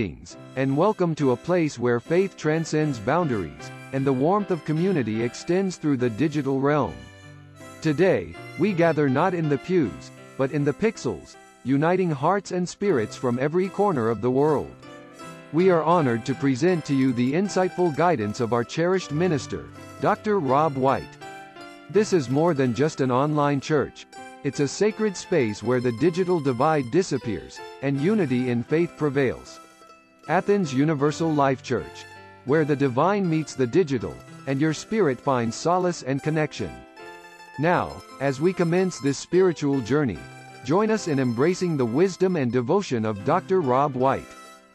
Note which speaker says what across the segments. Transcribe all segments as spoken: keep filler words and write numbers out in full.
Speaker 1: Greetings, and welcome to a place where faith transcends boundaries, and the warmth of community extends through the digital realm. Today, we gather not in the pews, but in the pixels, uniting hearts and spirits from every corner of the world. We are honored to present to you the insightful guidance of our cherished minister, Doctor Rob White. This is more than just an online church. It's a sacred space where the digital divide disappears, and unity in faith prevails. Athens Universal Life Church, where the divine meets the digital, and your spirit finds solace and connection. Now, as we commence this spiritual journey, join us in embracing the wisdom and devotion of Doctor Rob White.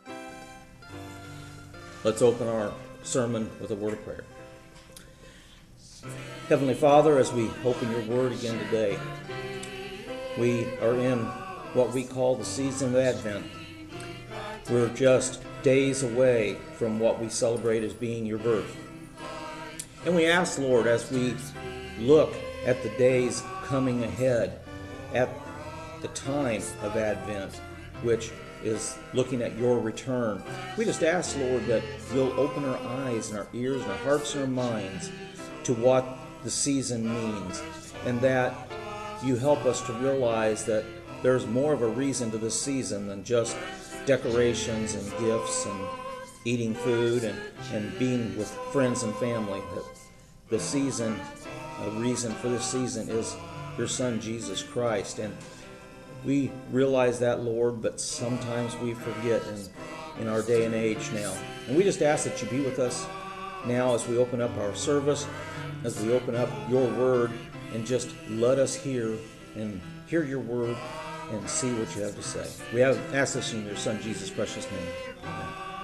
Speaker 2: Let's open our sermon with a word of prayer. Heavenly Father, as we open your word again today, we are in what we call the season of Advent. We're just days away from what we celebrate as being your birth. And we ask, Lord, as we look at the days coming ahead, at the time of Advent, which is looking at your return, we just ask, Lord, that you'll open our eyes and our ears and our hearts and our minds to what the season means, and that you help us to realize that there's more of a reason to this season than just decorations and gifts and eating food and, and being with friends and family. That the season, a reason for this season is your Son, Jesus Christ. And we realize that, Lord, but sometimes we forget in, in our day and age now. And we just ask that you be with us now as we open up our service, as we open up your word, and just let us hear and hear your word and see what you have to say. We have asked this in your Son, Jesus' precious name. Amen.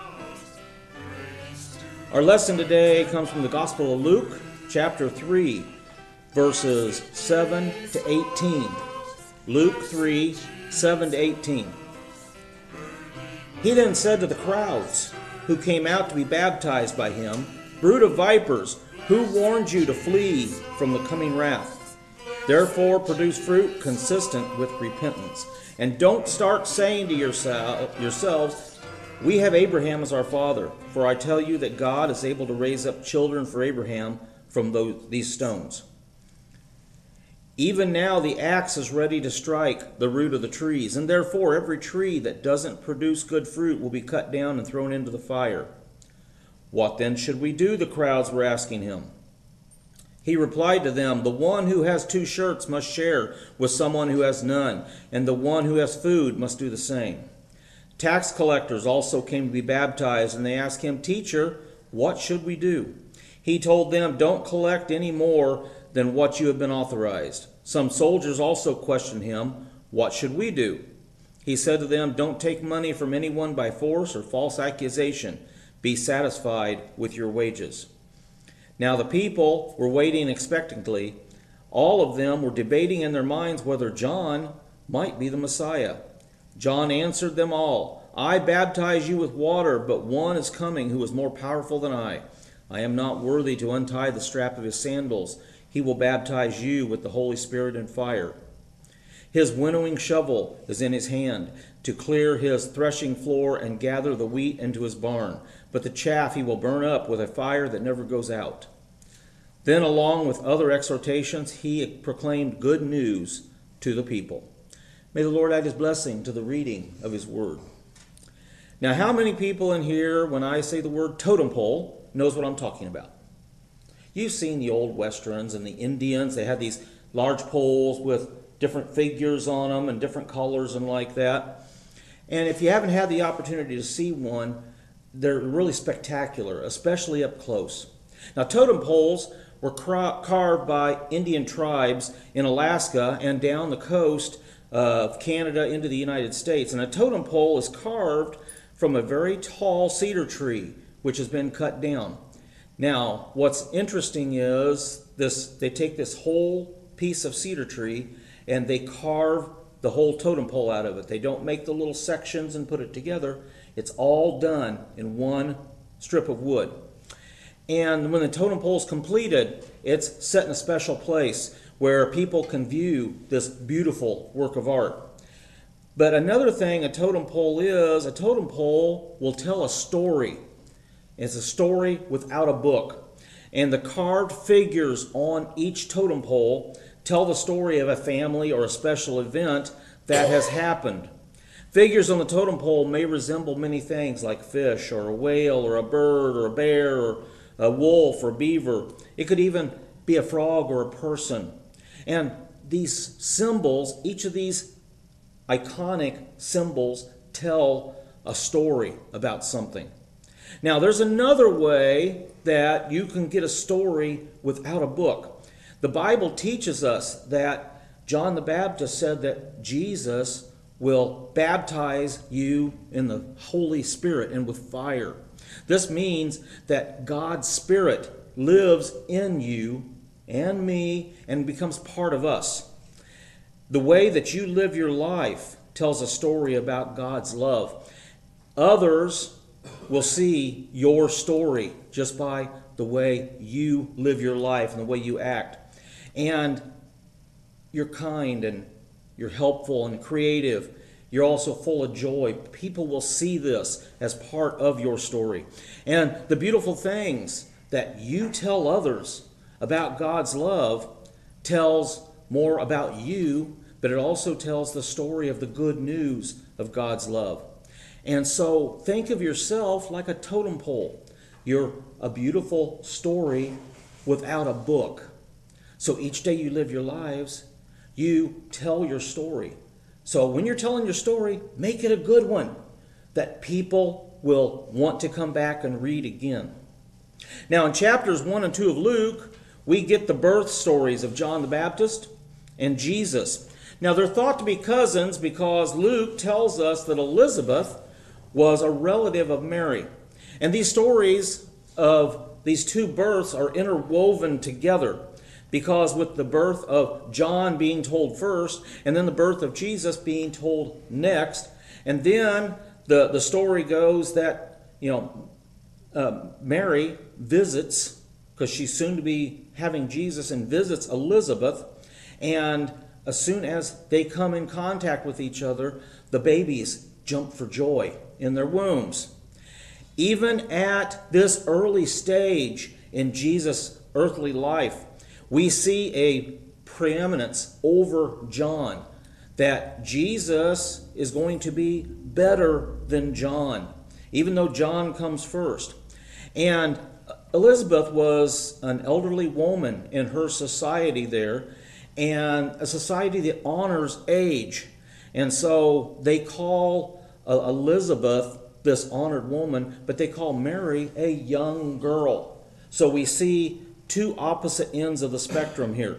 Speaker 2: Our lesson today comes from the Gospel of Luke, chapter three, verses seven to eighteen. Luke three, seven to eighteen. He then said to the crowds who came out to be baptized by him, "Brood of vipers, who warned you to flee from the coming wrath? Therefore produce fruit consistent with repentance. And don't start saying to yourself, yourselves, 'We have Abraham as our father.' For I tell you that God is able to raise up children for Abraham from those, these stones. Even now the axe is ready to strike the root of the trees, and therefore every tree that doesn't produce good fruit will be cut down and thrown into the fire." "What then should we do?" the crowds were asking him. He replied to them, "The one who has two shirts must share with someone who has none, and the one who has food must do the same." Tax collectors also came to be baptized, and they asked him, "Teacher, what should we do?" He told them, "Don't collect any more than what you have been authorized." Some soldiers also questioned him, "What should we do?" He said to them, "Don't take money from anyone by force or false accusation. Be satisfied with your wages." Now the people were waiting expectantly. All of them were debating in their minds whether John might be the Messiah. John answered them all, "I baptize you with water, but one is coming who is more powerful than I. I am not worthy to untie the strap of his sandals. He will baptize you with the Holy Spirit and fire. His winnowing shovel is in his hand to clear his threshing floor and gather the wheat into his barn, but the chaff he will burn up with a fire that never goes out." Then, along with other exhortations, he proclaimed good news to the people. May the Lord add his blessing to the reading of his word. Now, how many people in here, when I say the word totem pole, knows what I'm talking about? You've seen the old westerns and the Indians. They had these large poles with different figures on them and different colors and like that. And if you haven't had the opportunity to see one, they're really spectacular, especially up close. Now, totem poles were cra- carved by Indian tribes in Alaska and down the coast of Canada into the United States. And a totem pole is carved from a very tall cedar tree, which has been cut down. Now, what's interesting is this: they take this whole piece of cedar tree and they carve the whole totem pole out of it. They don't make the little sections and put it together. It's all done in one strip of wood. And when the totem pole is completed, it's set in a special place where people can view this beautiful work of art. But another thing a totem pole is, a totem pole will tell a story. It's a story without a book. And the carved figures on each totem pole tell the story of a family or a special event that has happened. Figures on the totem pole may resemble many things like fish or a whale or a bird or a bear or a wolf or beaver. It could even be a frog or a person. And these symbols, each of these iconic symbols, tell a story about something. Now, there's another way that you can get a story without a book. The Bible teaches us that John the Baptist said that Jesus will baptize you in the Holy Spirit and with fire. This means that God's Spirit lives in you and me and becomes part of us. The way that you live your life tells a story about God's love. Others will see your story just by the way you live your life and the way you act. And you're kind and you're helpful and creative. You're also full of joy. People will see this as part of your story. And the beautiful things that you tell others about God's love tells more about you, but it also tells the story of the good news of God's love. And so think of yourself like a totem pole. You're a beautiful story without a book. So each day you live your lives, you tell your story. So when you're telling your story, make it a good one that people will want to come back and read again. Now in chapters one and two of Luke, we get the birth stories of John the Baptist and Jesus. Now they're thought to be cousins because Luke tells us that Elizabeth was a relative of Mary. And these stories of these two births are interwoven together because with the birth of John being told first and then the birth of Jesus being told next, and then the, the story goes that, you know, uh, Mary visits, because she's soon to be having Jesus, and visits Elizabeth, and as soon as they come in contact with each other, the babies jump for joy in their wombs. Even at this early stage in Jesus' earthly life, we see a preeminence over John, that Jesus is going to be better than John, even though John comes first. And Elizabeth was an elderly woman in her society there, and a society that honors age. And so they call Elizabeth this honored woman, but they call Mary a young girl. So we see two opposite ends of the spectrum here.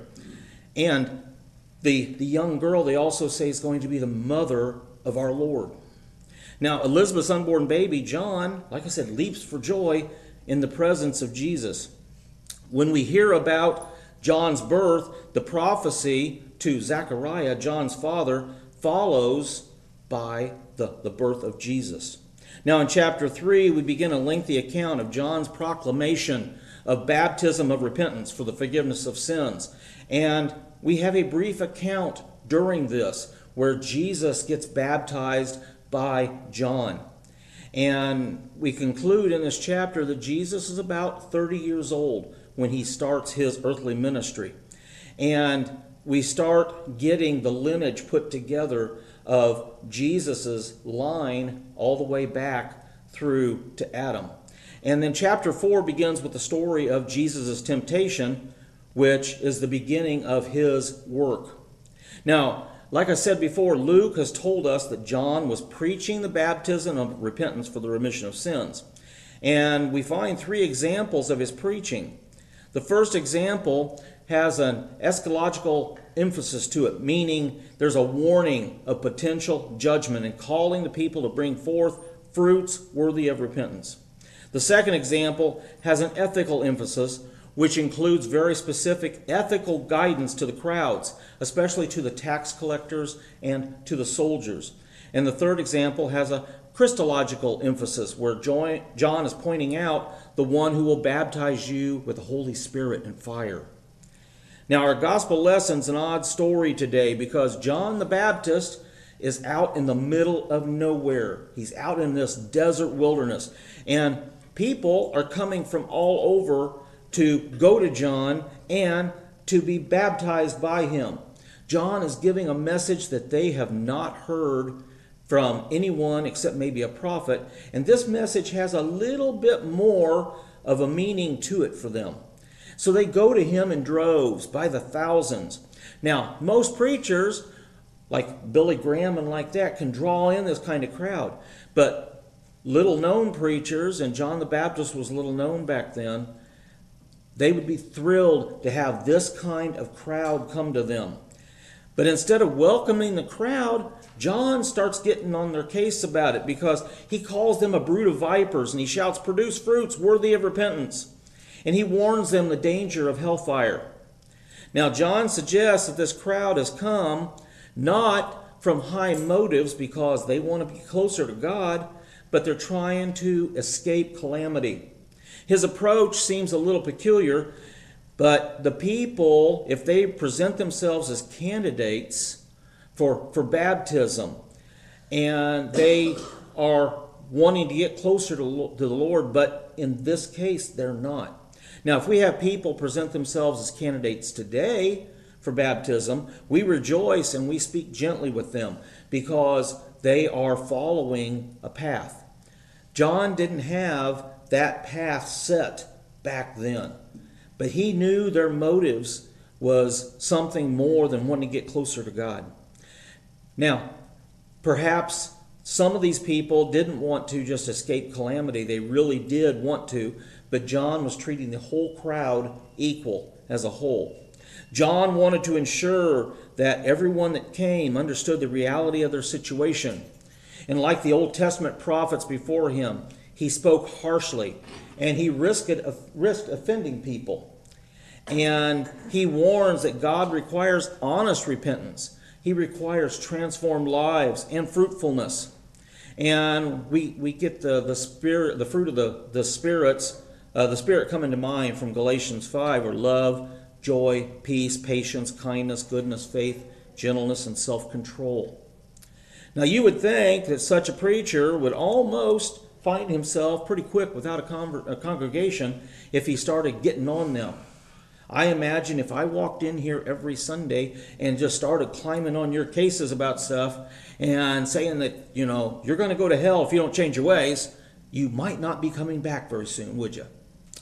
Speaker 2: And the, the young girl, they also say, is going to be the mother of our Lord. Now, Elizabeth's unborn baby, John, like I said, leaps for joy in the presence of Jesus. When we hear about John's birth, the prophecy to Zechariah, John's father, follows by the, the birth of Jesus. Now in chapter three, we begin a lengthy account of John's proclamation of baptism of repentance for the forgiveness of sins. And we have a brief account during this where Jesus gets baptized by John. And we conclude in this chapter that Jesus is about thirty years old when he starts his earthly ministry. And we start getting the lineage put together of Jesus's line all the way back through to Adam. And then chapter four begins with the story of Jesus' temptation, which is the beginning of his work. Now, like I said before, Luke has told us that John was preaching the baptism of repentance for the remission of sins. And we find three examples of his preaching. The first example has an eschatological emphasis to it, meaning there's a warning of potential judgment and calling the people to bring forth fruits worthy of repentance. The second example has an ethical emphasis, which includes very specific ethical guidance to the crowds, especially to the tax collectors and to the soldiers. And the third example has a Christological emphasis, where John is pointing out the one who will baptize you with the Holy Spirit and fire. Now, our gospel lesson's an odd story today because John the Baptist is out in the middle of nowhere. He's out in this desert wilderness. And people are coming from all over to go to John and to be baptized by him. John is giving a message that they have not heard from anyone except maybe a prophet. And this message has a little bit more of a meaning to it for them. So they go to him in droves by the thousands. Now, most preachers, like Billy Graham and like that, can draw in this kind of crowd. But little known preachers, and John the Baptist was little known back then, they would be thrilled to have this kind of crowd come to them. But instead of welcoming the crowd, John starts getting on their case about it because he calls them a brood of vipers and he shouts, "Produce fruits worthy of repentance." And he warns them the danger of hellfire. Now, John suggests that this crowd has come not from high motives because they want to be closer to God, but they're trying to escape calamity. His approach seems a little peculiar, but the people, if they present themselves as candidates for, for baptism, and they are wanting to get closer to, to the Lord, but in this case, they're not. Now, if we have people present themselves as candidates today for baptism, we rejoice and we speak gently with them because they are following a path. John didn't have that path set back then, but he knew their motives was something more than wanting to get closer to God. Now, perhaps some of these people didn't want to just escape calamity. They really did want to, but John was treating the whole crowd equal as a whole. John wanted to ensure that everyone that came understood the reality of their situation. And like the Old Testament prophets before him, he spoke harshly and he risked, risked offending people. And he warns that God requires honest repentance. He requires transformed lives and fruitfulness. And we, we get the, the spirit, the fruit of the, the spirits, uh, the Spirit coming to mind from Galatians five, or love, joy, peace, patience, kindness, goodness, faith, gentleness, and self-control. Now you would think that such a preacher would almost find himself pretty quick without a, conver- a congregation if he started getting on them. I imagine if I walked in here every Sunday and just started climbing on your cases about stuff and saying that, you know, you're going to go to hell if you don't change your ways, you might not be coming back very soon, would you?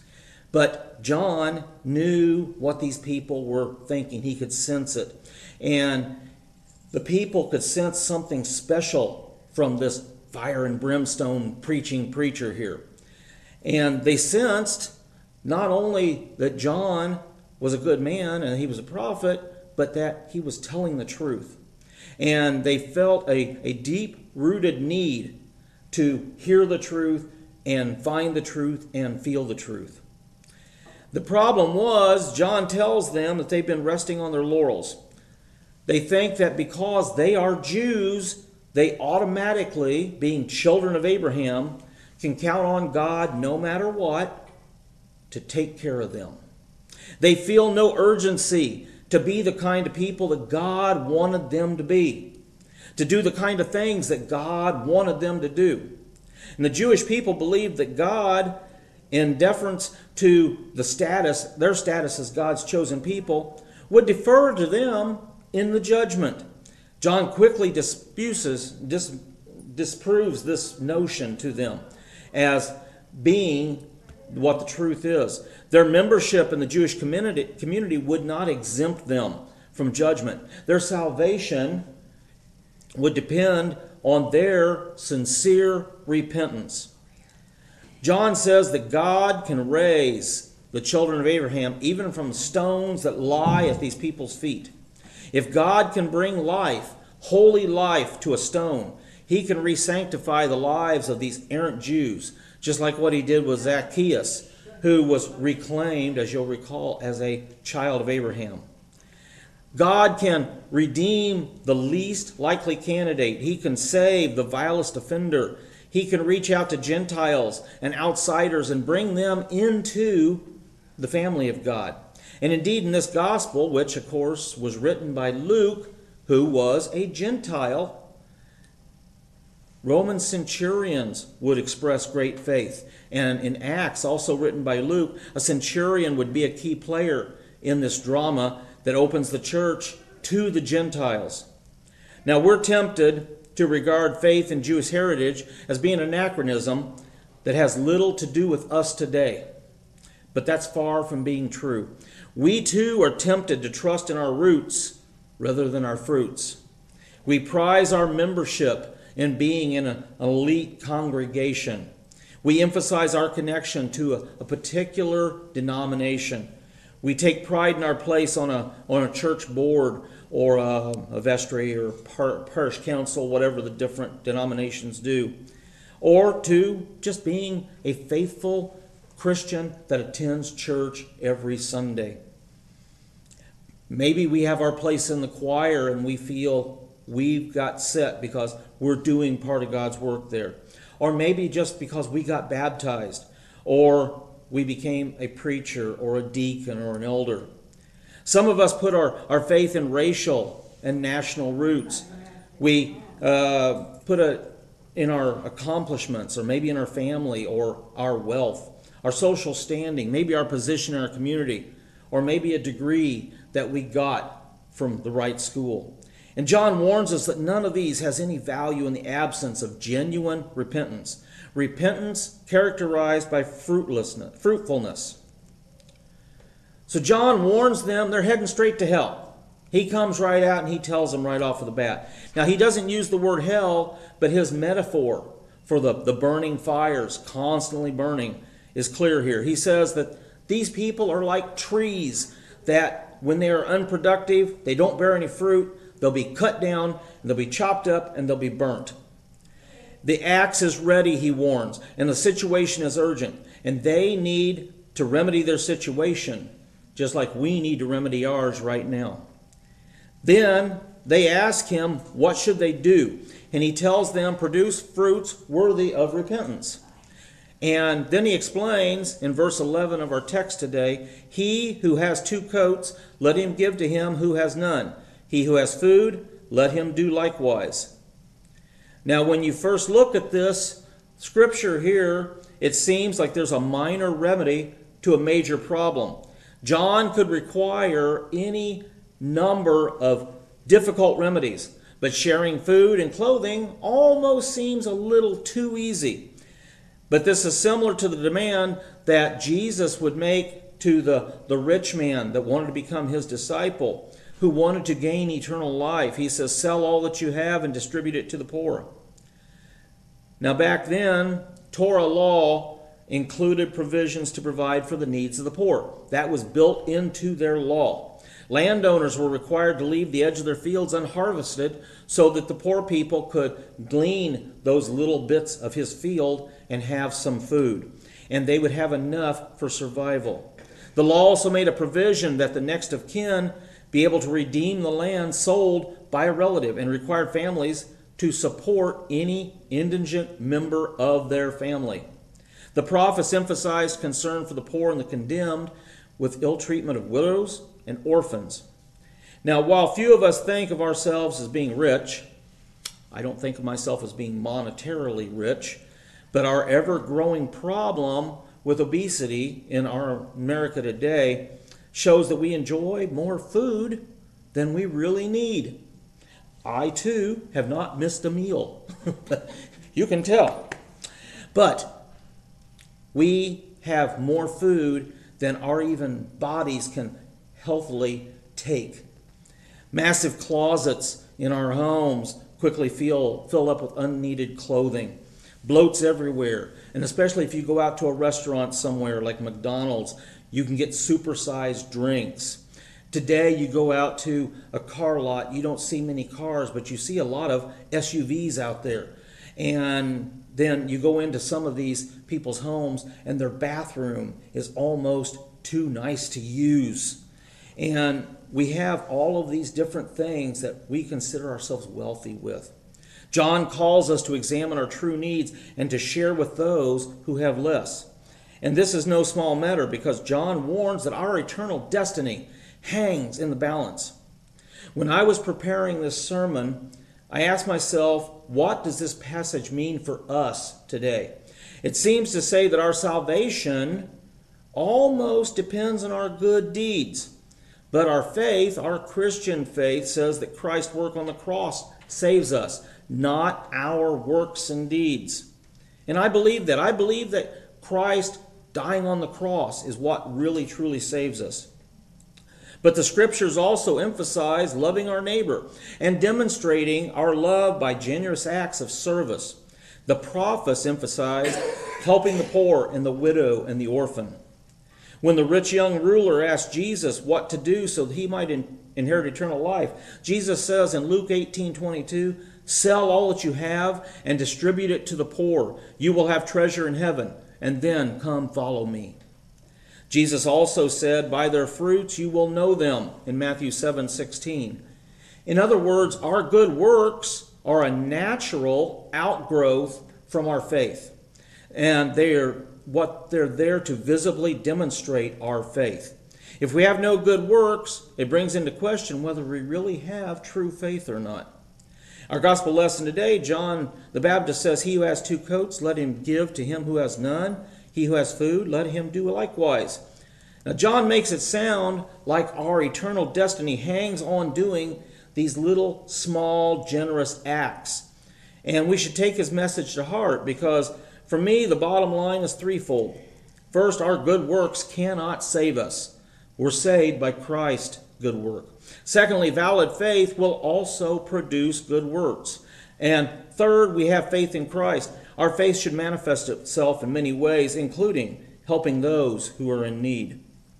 Speaker 2: But John knew what these people were thinking. He could sense it. And the people could sense something special from this fire and brimstone preaching preacher here. And they sensed not only that John was a good man and he was a prophet, but that he was telling the truth. And they felt a, a deep-rooted need to hear the truth and find the truth and feel the truth. The problem was, John tells them that they've been resting on their laurels. They think that because they are Jews, they automatically, being children of Abraham, can count on God no matter what to take care of them. They feel no urgency to be the kind of people that God wanted them to be, to do the kind of things that God wanted them to do. And the Jewish people believed that God, in deference to the status, their status as God's chosen people, would defer to them in the judgment. John quickly disputes, dis, disproves this notion to them as being what the truth is. Their membership in the Jewish community, community would not exempt them from judgment. Their salvation would depend on their sincere repentance. John says that God can raise the children of Abraham even from stones that lie at these people's feet. If God can bring life, holy life, to a stone, he can re-sanctify the lives of these errant Jews, just like what he did with Zacchaeus, who was reclaimed, as you'll recall, as a child of Abraham. God can redeem the least likely candidate. He can save the vilest offender. He can reach out to Gentiles and outsiders and bring them into the family of God. And indeed, in this gospel, which of course was written by Luke, who was a Gentile, Roman centurions would express great faith. And in Acts, also written by Luke, a centurion would be a key player in this drama that opens the church to the Gentiles. Now, we're tempted to regard faith in Jewish heritage as being an anachronism that has little to do with us today. But that's far from being true. We too are tempted to trust in our roots rather than our fruits. We prize our membership in being in an elite congregation. We emphasize our connection to a, a particular denomination. We take pride in our place on a, on a church board or a, a vestry or par, parish council, whatever the different denominations do. Or to just being a faithful Christian that attends church every Sunday. Maybe we have our place in the choir and we feel we've got set because we're doing part of God's work there. Or maybe just because we got baptized, or we became a preacher or a deacon or an elder. Some of us put our, our faith in racial and national roots. We uh, put it in our accomplishments, or maybe in our family, or our wealth, our social standing, maybe our position in our community, or maybe a degree that we got from the right school. And John warns us that none of these has any value in the absence of genuine repentance. Repentance characterized by fruitlessness, fruitfulness. So John warns them they're heading straight to hell. He comes right out and he tells them right off of the bat. Now, he doesn't use the word hell, but his metaphor for the, the burning fires, constantly burning, is clear here. He says that these people are like trees that when they are unproductive, they don't bear any fruit, they'll be cut down, and they'll be chopped up, and they'll be burnt. The axe is ready, he warns, and the situation is urgent. And they need to remedy their situation, just like we need to remedy ours right now. Then they ask him, what should they do? And he tells them, produce fruits worthy of repentance. And then he explains in verse eleven of our text today, he who has two coats, let him give to him who has none. He who has food, let him do likewise. Now, when you first look at this scripture here, it seems like there's a minor remedy to a major problem. John could require any number of difficult remedies, but sharing food and clothing almost seems a little too easy. But this is similar to the demand that Jesus would make to the, the rich man that wanted to become his disciple, who wanted to gain eternal life. He says, sell all that you have and distribute it to the poor. Now back then, Torah law included provisions to provide for the needs of the poor. That was built into their law. Landowners were required to leave the edge of their fields unharvested so that the poor people could glean those little bits of his field and have some food. And they would have enough for survival. The law also made a provision that the next of kin be able to redeem the land sold by a relative, and required families to support any indigent member of their family. The prophets emphasized concern for the poor and the condemned, with ill treatment of widows and orphans. Now, while few of us think of ourselves as being rich, I don't think of myself as being monetarily rich, but our ever-growing problem with obesity in our America today shows that we enjoy more food than we really need. I, too, have not missed a meal. You can tell. But we have more food than our even bodies can healthily take. Massive closets in our homes quickly fill, fill up with unneeded clothing. Bloats everywhere. And especially if you go out to a restaurant somewhere like McDonald's, you can get supersized drinks. Today you go out to a car lot, you don't see many cars, but you see a lot of S U Vs out there. And then you go into some of these people's homes and their bathroom is almost too nice to use. And we have all of these different things that we consider ourselves wealthy with. John calls us to examine our true needs and to share with those who have less. And this is no small matter, because John warns that our eternal destiny hangs in the balance. When I was preparing this sermon, I ask myself, what does this passage mean for us today? It seems to say that our salvation almost depends on our good deeds. But our faith, our Christian faith, says that Christ's work on the cross saves us, not our works and deeds. And I believe that. I believe that Christ dying on the cross is what really truly saves us. But the Scriptures also emphasize loving our neighbor and demonstrating our love by generous acts of service. The prophets emphasized helping the poor and the widow and the orphan. When the rich young ruler asked Jesus what to do so that he might in, inherit eternal life, Jesus says in Luke eighteen twenty-two, "Sell all that you have and distribute it to the poor. You will have treasure in heaven, and then come follow me." Jesus also said, "By their fruits you will know them," in Matthew seven sixteen. In other words, our good works are a natural outgrowth from our faith. And they are what they're there to visibly demonstrate our faith. If we have no good works, it brings into question whether we really have true faith or not. Our gospel lesson today, John the Baptist says, "He who has two coats, let him give to him who has none. He who has food, let him do likewise." Now, John makes it sound like our eternal destiny hangs on doing these little, small, generous acts. And we should take his message to heart, because for me, the bottom line is threefold. First, our good works cannot save us. We're saved by Christ's good work. Secondly, valid faith will also produce good works. And third, we have faith in Christ. Our faith should manifest itself in many ways, including helping those who are in need.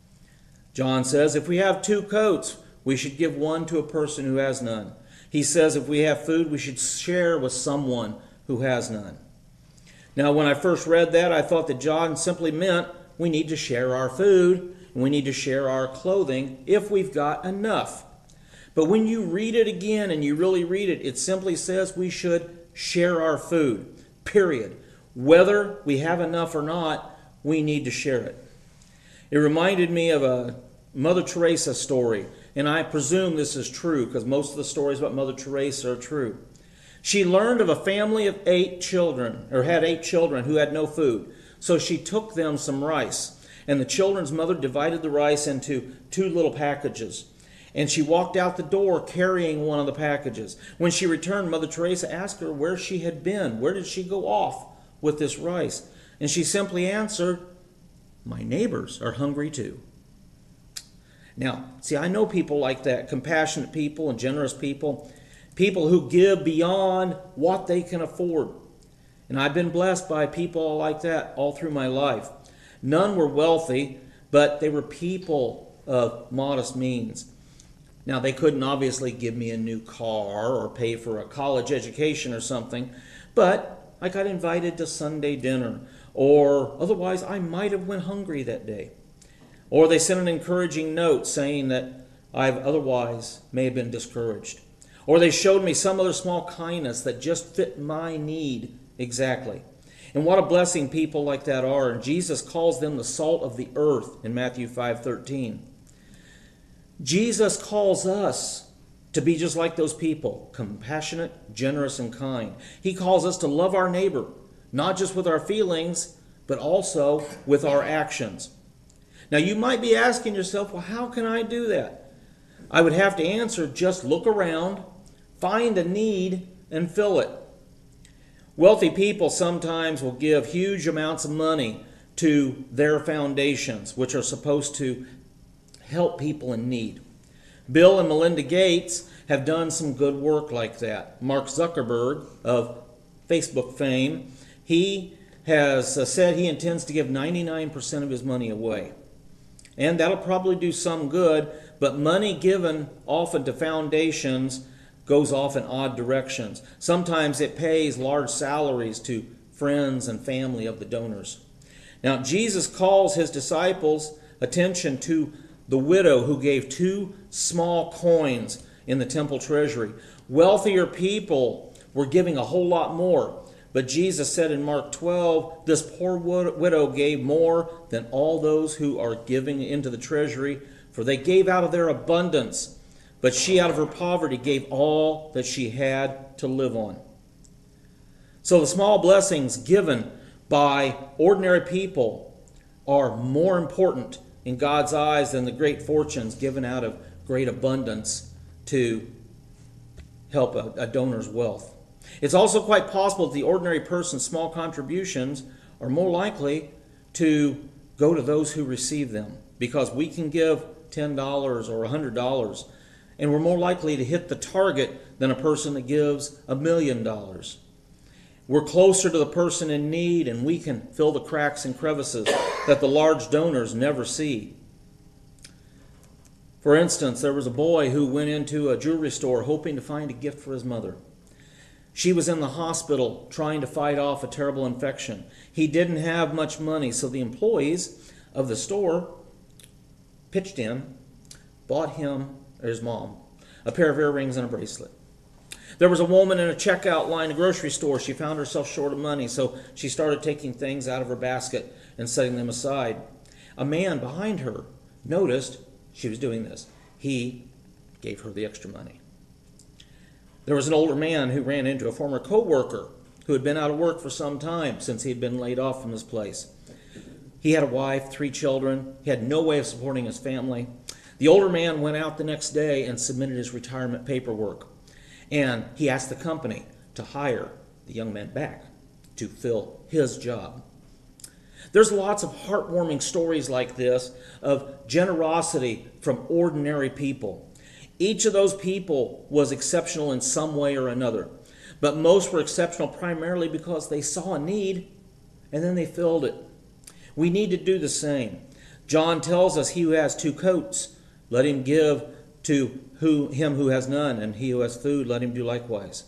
Speaker 2: John says if we have two coats, we should give one to a person who has none. He says if we have food, we should share with someone who has none. Now, when I first read that, I thought that John simply meant we need to share our food and we need to share our clothing if we've got enough. But when you read it again and you really read it, it simply says we should share our food, period. Whether we have enough or not, we need to share it. It reminded me of a Mother Teresa story, and I presume this is true because most of the stories about Mother Teresa are true. She learned of a family of eight children, or had eight children who had no food. So she took them some rice, and the children's mother divided the rice into two little packages. And she walked out the door carrying one of the packages. When she returned, Mother Teresa asked her where she had been. Where did she go off with this rice? And she simply answered, "My neighbors are hungry too." Now, see, I know people like that, compassionate people and generous people, people who give beyond what they can afford. And I've been blessed by people like that all through my life. None were wealthy, but they were people of modest means. Now, they couldn't obviously give me a new car or pay for a college education or something, but I got invited to Sunday dinner, or otherwise I might have went hungry that day. Or they sent an encouraging note saying that I otherwise may have been discouraged. Or they showed me some other small kindness that just fit my need exactly. And what a blessing people like that are. And Jesus calls them the salt of the earth in Matthew five thirteen. Jesus calls us to be just like those people, compassionate, generous, and kind. He calls us to love our neighbor, not just with our feelings, but also with our actions. Now, you might be asking yourself, well, how can I do that? I would have to answer, just look around, find a need, and fill it. Wealthy people sometimes will give huge amounts of money to their foundations, which are supposed to help people in need. Bill and Melinda Gates have done some good work like that. Mark Zuckerberg of Facebook fame, he has said he intends to give ninety-nine percent of his money away. And that'll probably do some good, but money given often to foundations goes off in odd directions. Sometimes it pays large salaries to friends and family of the donors. Now, Jesus calls his disciples' attention to the widow who gave two small coins in the temple treasury. Wealthier people were giving a whole lot more. But Jesus said in Mark twelve, this poor widow gave more than all those who are giving into the treasury, for they gave out of their abundance. but she out of her poverty gave all that she had to live on. So the small blessings given by ordinary people are more important in God's eyes than the great fortunes given out of great abundance to help a, a donor's wealth. It's also quite possible that the ordinary person's small contributions are more likely to go to those who receive them, because we can give ten dollars or one hundred dollars, and we're more likely to hit the target than a person that gives a million dollars. We're closer to the person in need, and we can fill the cracks and crevices that the large donors never see. For instance, there was a boy who went into a jewelry store hoping to find a gift for his mother. She was in the hospital trying to fight off a terrible infection. He didn't have much money, so the employees of the store pitched in, bought him, or his mom, a pair of earrings and a bracelet. There was a woman in a checkout line at a grocery store. She found herself short of money, so she started taking things out of her basket and setting them aside. A man behind her noticed she was doing this. He gave her the extra money. There was an older man who ran into a former co-worker who had been out of work for some time since he had been laid off from his place. He had a wife, three children. He had no way of supporting his family. The older man went out the next day and submitted his retirement paperwork. And he asked the company to hire the young man back to fill his job. There's lots of heartwarming stories like this of generosity from ordinary people. Each of those people was exceptional in some way or another, but most were exceptional primarily because they saw a need and then they filled it. We need to do the same. John tells us, he who has two coats, let him give to who, him who has none, and he who has food, let him do likewise.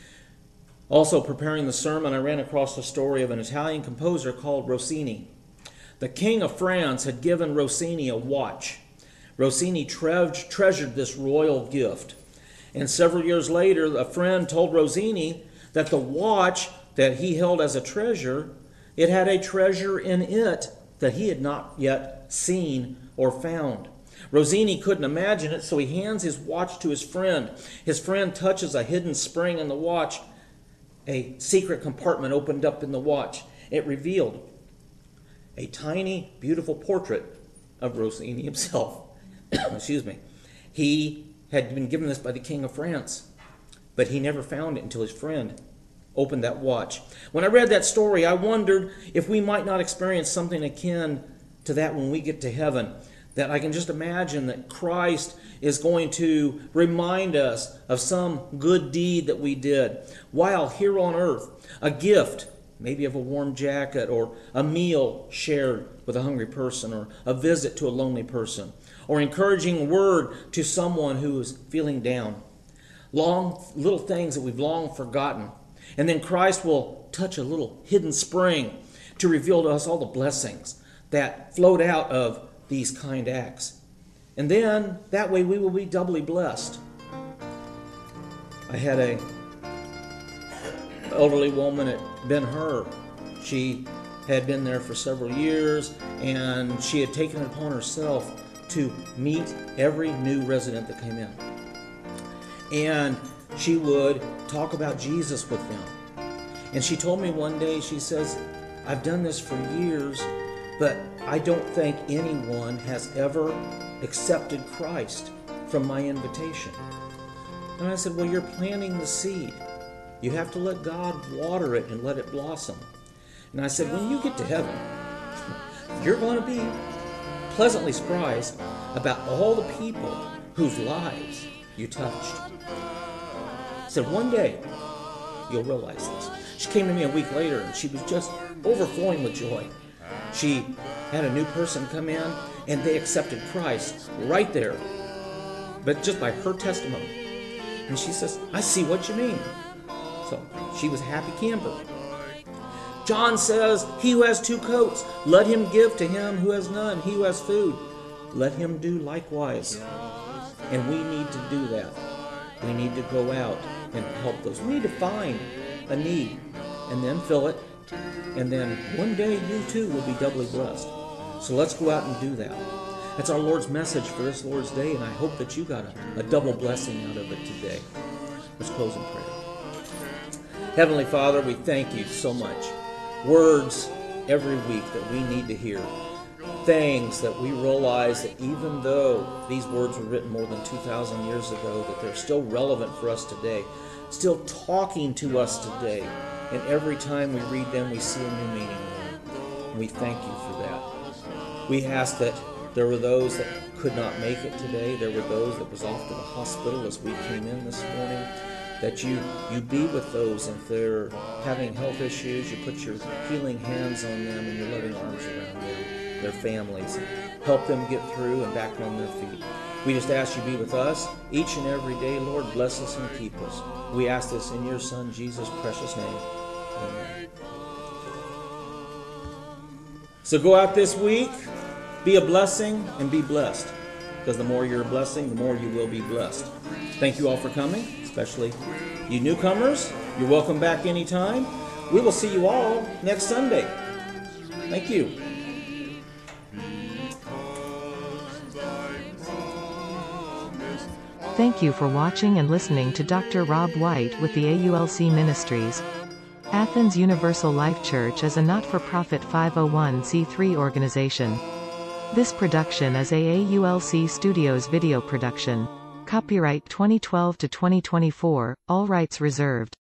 Speaker 2: Also, preparing the sermon, I ran across the story of an Italian composer called Rossini. The king of France had given Rossini a watch. Rossini tre- treasured this royal gift. And several years later, a friend told Rossini that the watch that he held as a treasure, it had a treasure in it that he had not yet seen or found. Rossini couldn't imagine it, so he hands his watch to his friend. His friend touches a hidden spring in the watch. A secret compartment opened up in the watch. It revealed a tiny, beautiful portrait of Rossini himself. Excuse me. He had been given this by the King of France, but he never found it until his friend opened that watch. When I read that story, I wondered if we might not experience something akin to that when we get to heaven. That I can just imagine that Christ is going to remind us of some good deed that we did while here on earth. A gift, maybe of a warm jacket, or a meal shared with a hungry person, or a visit to a lonely person, or encouraging word to someone who is feeling down. Long little things that we've long forgotten. And then Christ will touch a little hidden spring to reveal to us all the blessings that flowed out of these kind acts. And then that way we will be doubly blessed. I had a elderly woman at Ben-Hur. She had been there for several years, and she had taken it upon herself to meet every new resident that came in. And she would talk about Jesus with them. And she told me one day, she says, I've done this for years, but I don't think anyone has ever accepted Christ from my invitation. And I said, well, you're planting the seed. You have to let God water it and let it blossom. And I said, when you get to heaven, you're going to be pleasantly surprised about all the people whose lives you touched. I said, one day, you'll realize this. She came to me a week later, and she was just overflowing with joy. She had a new person come in, and they accepted Christ right there, but just by her testimony. And she says, I see what you mean. So she was a happy camper. John says, he who has two coats, let him give to him who has none. He who has food, let him do likewise. And we need to do that. We need to go out and help those. We need to find a need and then fill it. And then one day you too will be doubly blessed. So let's go out and do that. That's our Lord's message for this Lord's Day, and I hope that you got a, a double blessing out of it today. Let's close in prayer. Heavenly Father, we thank you so much. Words every week that we need to hear. Things that we realize that even though these words were written more than two thousand years ago, that they're still relevant for us today, still talking to us today. And every time we read them, we see a new meaning, Lord. And we thank you for that. We ask that there were those that could not make it today. There were those that was off to the hospital as we came in this morning. That you, you be with those if they're having health issues. You put your healing hands on them and your loving arms around them, their families. Help them get through and back on their feet. We just ask you be with us each and every day. Lord, bless us and keep us. We ask this in your Son, Jesus' precious name. Amen. So go out this week, be a blessing, and be blessed. Because the more you're a blessing, the more you will be blessed. Thank you all for coming, especially you newcomers. You're welcome back anytime. We will see you all next Sunday. Thank you.
Speaker 3: Thank you for watching and listening to Doctor Rob White with the A U L C Ministries. Athens Universal Life Church is a not-for-profit five oh one c three organization. This production is a A U L C Studios video production. Copyright twenty twelve to twenty twenty-four, all rights reserved.